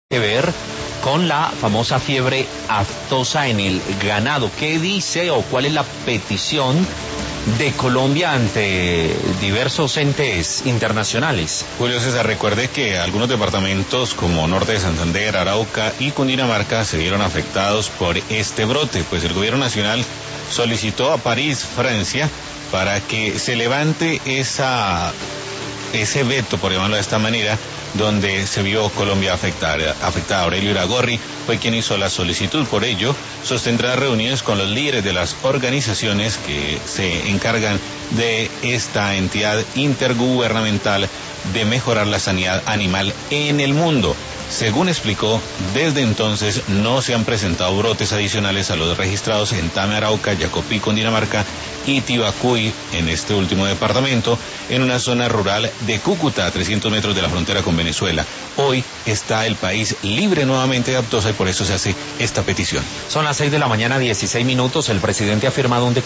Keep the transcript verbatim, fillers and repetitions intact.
que ver con la famosa fiebre aftosa en el ganado. ¿Qué dice o cuál es la petición de Colombia ante diversos entes internacionales? Julio César, recuerde que algunos departamentos como Norte de Santander, Arauca y Cundinamarca se vieron afectados por este brote, pues el gobierno nacional solicitó a París, Francia, para que se levante esa, ese veto, por llamarlo de esta manera, donde se vio Colombia afectada. afectada. Aurelio Iragorri fue quien hizo la solicitud. Por ello, sostendrá reuniones con los líderes de las organizaciones que se encargan de esta entidad intergubernamental de mejorar la sanidad animal en el mundo. Según explicó, desde entonces no se han presentado brotes adicionales a los registrados en Tame, Arauca, Yacopí, Cundinamarca y Tibacuy, en este último departamento, en una zona rural de Cúcuta, a trescientos metros de la frontera con Venezuela. Hoy está el país libre nuevamente de aftosa y por eso se hace esta petición. Son las seis de la mañana, dieciséis minutos. El presidente ha firmado un decreto